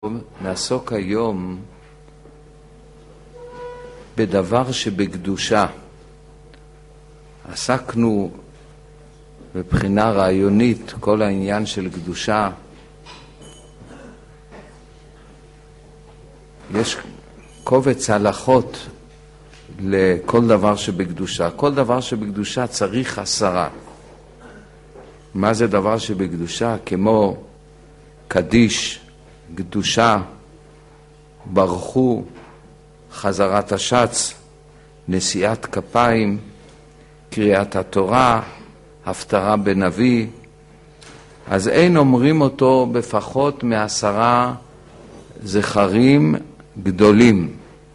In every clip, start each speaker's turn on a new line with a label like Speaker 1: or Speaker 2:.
Speaker 1: נעסוק היום בדבר שבקדושה. עסקנו מבחינה רעיונית כל העניין של קדושה. יש קובץ הלכות לכל דבר שבקדושה. כל דבר שבקדושה צריך 10. מה זה דבר שבקדושה? כמו קדיש, קדושה, ברכו, חזרת השץ, נשיאת כפיים, קריאת התורה, הפטרה בנביא. אז אין אומרים אותו בפחות מ10 זכרים גדולים.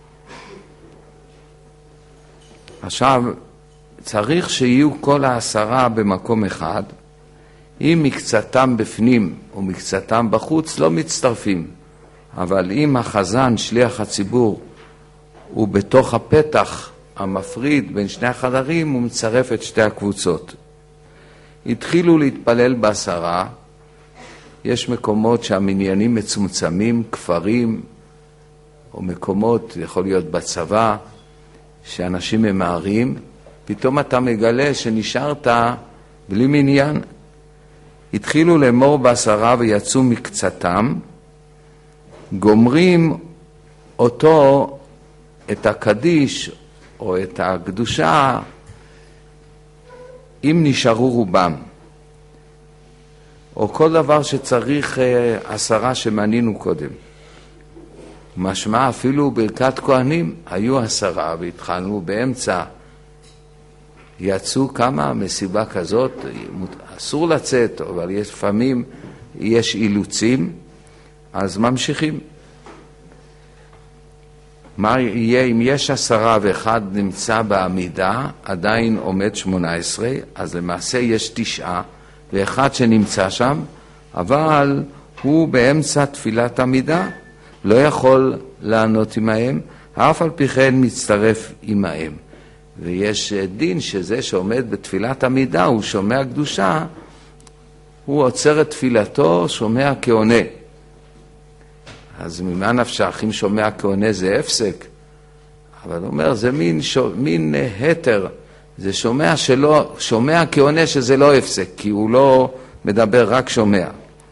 Speaker 1: עכשיו, צריך שיהיו כל 10 במקום אחד. אם מקצתם בפנים ומקצתם בחוץ לא מצטרפים, אבל אם החזן, שליח הציבור, הוא בתוך הפתח המפריד בין שני החדרים, הוא מצרף את שתי הקבוצות. התחילו להתפלל ב10. יש מקומות שהמניינים מצומצמים, כפרים, או מקומות, יכול להיות בצבא, שאנשים ממהרים, פתאום אתה מגלה שנשארת בלי מניין. התחילו לאמור ב10 ויצאו מקצתם, גומרים אותו, את הקדיש או את הקדושה, אם נשארו רובם. או כל דבר שצריך 10 שמנינו קודם. משמע אפילו ברכת כהנים היו 10 והתחלנו באמצע. יצאו כמה מסיבה כזאת, אסור לצאת, אבל לפעמים יש אילוצים, אז ממשיכים. מה יהיה אם יש 10 ואחד נמצא בעמידה, עדיין עומד 18, אז למעשה יש 9 ואחד שנמצא שם, אבל הוא באמצע תפילת עמידה, לא יכול לענות עמהם, אף על פי כן מצטרף עמהם. ויש דין שזה שעומד בתפילת עמידה, הוא שומע קדושה, הוא עוצר את תפילתו, שומע כעונה. אז ממה נפשך, אם שומע כעונה זה הפסק? אבל הוא אומר, זה מין היתר, זה שומע כעונה שזה לא הפסק, כי הוא לא מדבר, רק שומע.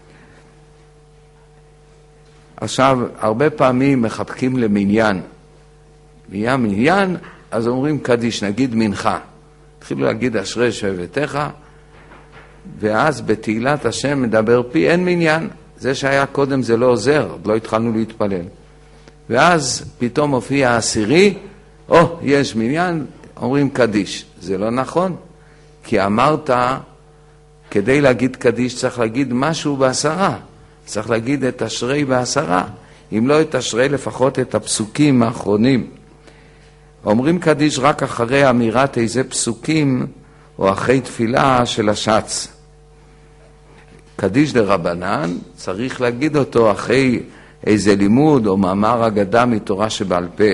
Speaker 1: עכשיו, הרבה פעמים מחבקים למניין. מניין, אז אומרים קדיש, נגיד מנחה. התחילו להגיד אשרי שבטיך, ואז בתהילת השם מדבר פי, אין מניין. זה שהיה קודם זה לא עוזר, עוד לא התחלנו להתפלל. ואז פתאום הופיע 10, יש מניין, אומרים קדיש. זה לא נכון, כי אמרת, כדי להגיד קדיש צריך להגיד משהו ב10. צריך להגיד את אשרי ב10. אם לא את אשרי, לפחות את הפסוקים האחרונים. אומרים קדיש רק אחרי אמירת איזה פסוקים או אחרי תפילה של השץ. קדיש דרבנן צריך להגיד אותו אחרי איזה לימוד או מאמר אגדה מתורה שבעל פה.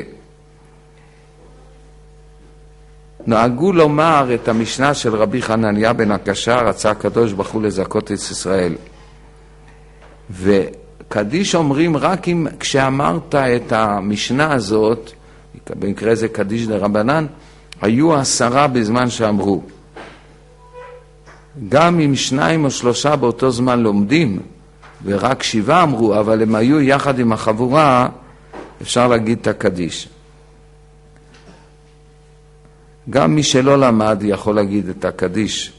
Speaker 1: נהגו לומר את המשנה של רבי חנניה בן הקשה, רצה הקדוש ברוך הוא לזכות את ישראל. וקדיש אומרים רק כשאמרת את המשנה הזאת, במקרה זה קדיש דרבנן, היו 10 בזמן שאמרו. גם אם 2 או 3 באותו זמן לומדים, ורק 7 אמרו, אבל הם היו יחד עם החבורה, אפשר להגיד את הקדיש. גם מי שלא למד יכול להגיד את הקדיש.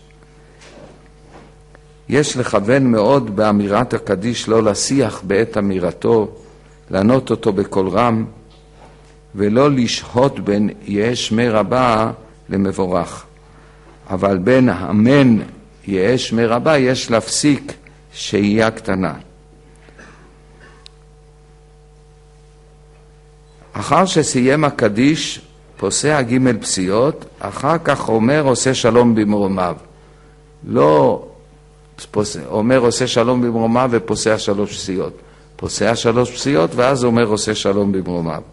Speaker 1: יש לכוון מאוד באמירת הקדיש לא לשיח בעת אמירתו, לענות אותו בקול רם, ולא לשהות בין יהא שמי רבה למבורך. אבל בין אמן יהא שמי רבה יש להפסיק שהייה קטנה. אחר שסיים הקדיש, פוסע ג' פסיעות, אחר כך עושה שלום במרומיו. לא עושה שלום במרומיו ופוסע 3 פסיעות. פוסע 3 פסיעות ואז עושה שלום במרומיו.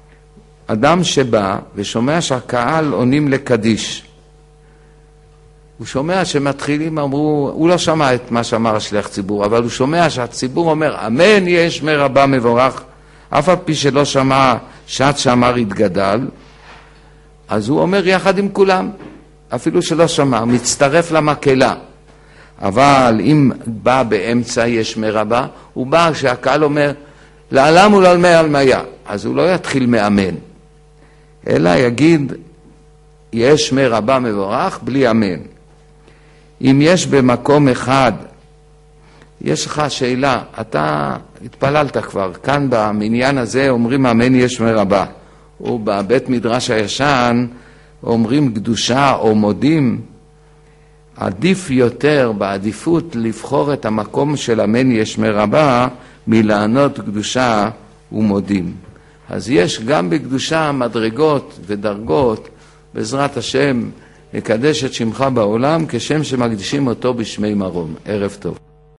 Speaker 1: אדם שבא ושומע שהקהל עונים לקדיש, הוא שומע שמתחילים, אמרו, הוא לא שמע את מה שאמר השליח ציבור, אבל הוא שומע שהציבור אומר, אמן יהיה שמי רבה מבורך, אף על פי שלא שמע שעת שאמר יתגדל, אז הוא אומר יחד עם כולם, אפילו שלא שמע, מצטרף למקהלה. אבל אם בא באמצע יש שמי רבה, הוא בא כשהקהל אומר, לעלם ולעלמי עלמיה, אז הוא לא יתחיל מאמן, אלא יגיד, יש שמי רבה מבורך בלי אמן. אם יש במקום אחד, יש לך שאלה, אתה התפללת כבר, כאן במניין הזה אומרים אמן יש שמי רבה, ובבית מדרש הישן אומרים קדושה או מודים, עדיף יותר בעדיפות לבחור את המקום של אמן יש שמי רבה מלענות קדושה ומודים. אז יש גם בקדושה מדרגות ודרגות, בעזרת השם נקדש את שמך בעולם כשם שמקדישים אותו בשמי מרום. ערב טוב.